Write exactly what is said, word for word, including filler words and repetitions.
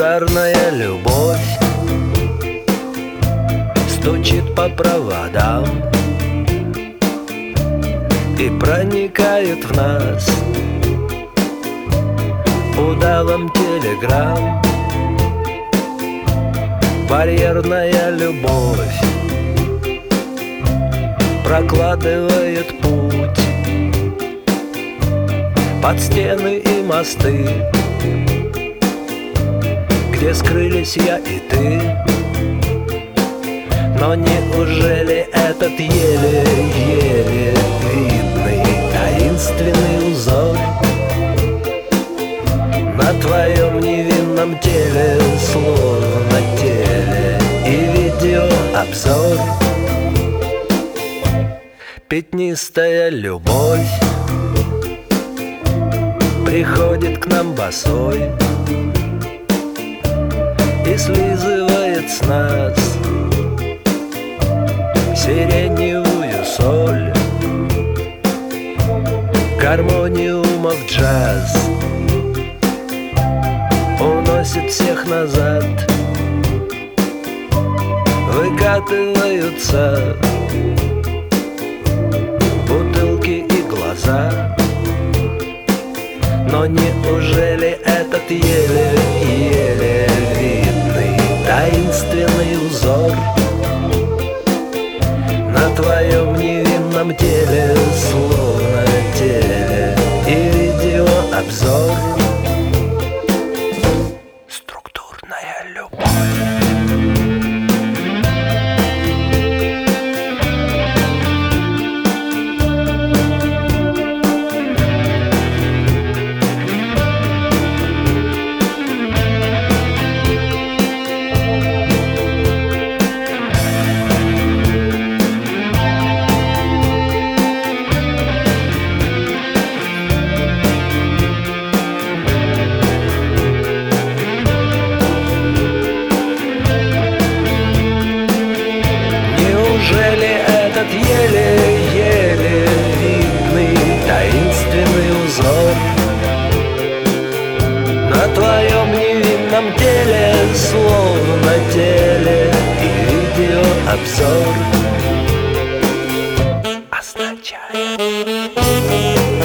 Ударная любовь стучит по проводам и проникает в нас удавом телеграмм. Барьерная любовь прокладывает путь под стены и мосты, где скрылись я и ты. Но неужели этот еле-еле видный таинственный узор на твоем невинном теле, словно теле и видеообзор? Пятнистая любовь приходит к нам босой и слизывает с нас сиреневую соль, гармониумов джаз уносит всех назад. Выкатываются бутылки и глаза. Но неужели этот еле-еле видный таинственный узор на твоем невинном теле, словно теле и видеообзор? Структурная любовь. Неужели этот еле-еле видный таинственный узор на твоем невинном теле, словно теле и видеообзор означает?